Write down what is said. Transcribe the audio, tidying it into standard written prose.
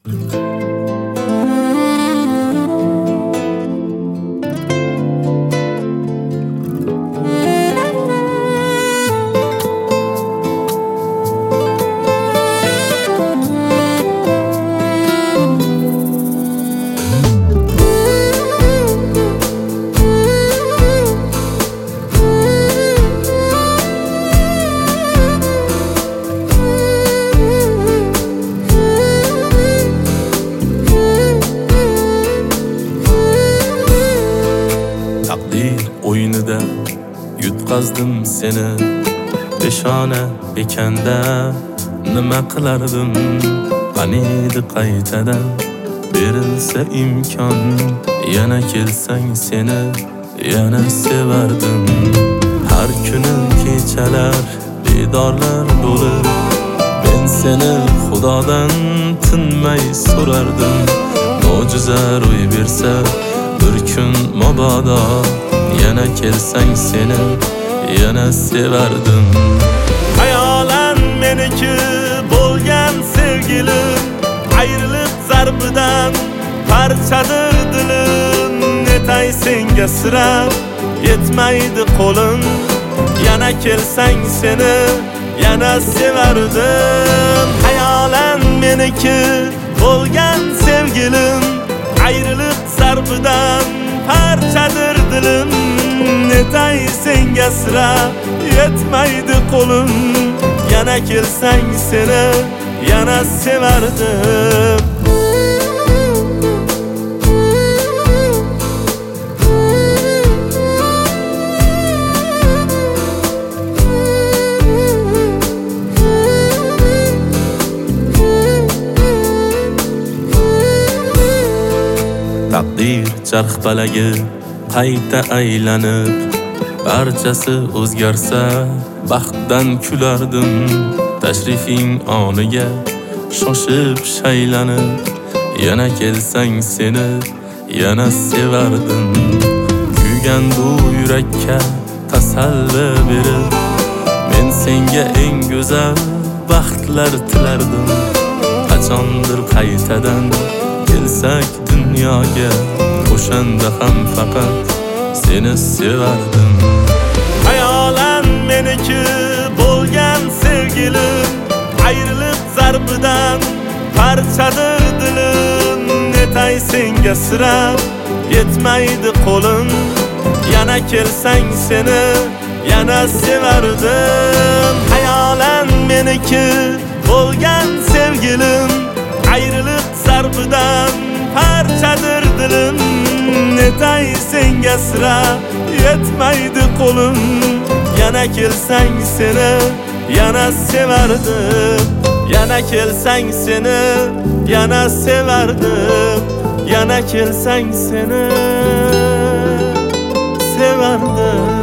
Taqdir o'yinida yutqazdim seni, peshona ekanda nima qilardim? Qaniydi qaytadan berilsa imkon, yana kelsang seni yana sevardim. Har kuni kechalar bedorlar bo'lib, men seni Xudodan tinmay so'rardim. Mo'jiza ro'y bersa bir kun mabodo, yana kelsang seni yana sevardim. Hayolan meniki bo'lgan sevgilim, ayriliq zarbidan parchadir dilim. Netay senga sira yetmaydi qo'lim, yana kelsang seni yana sevardim. Hayolan meniki bo'lgan sevgilim, ayriliq zarbidan parchadir dilim. Netay senga sira yetmaydi qo'lim, yana kelsang seni yana sevardim. Taqdir charxpalagi qayta aylanib, barchasi o'zgarsa baxtdan kulardim. Tashrifing oniga shoshib shaylanib, yana kelsang seni yana sevardim. Kuygan bu yurakka tasalli berib, men senga eng go'zal baxtlar tilardim. Qachondir qaytadan kelsak dunyoga, o'shanda ham faqat seni sevardim. Hayolan meniki bo'lgan sevgilim, ayriliq zarbidan parchadir dilim. Netay senga sira yetmaydi qo'lim, yana kelsang seni yana sevardim. Hayolan meniki bo'lgan sevgilim, ayriliq zarbidan parchadir dilim. Netay senga sira yetmaydi qo'lim, yana kelsang seni yana sevardim. Yana kelsang seni yana sevardim. Yana kelsang seni sevardim.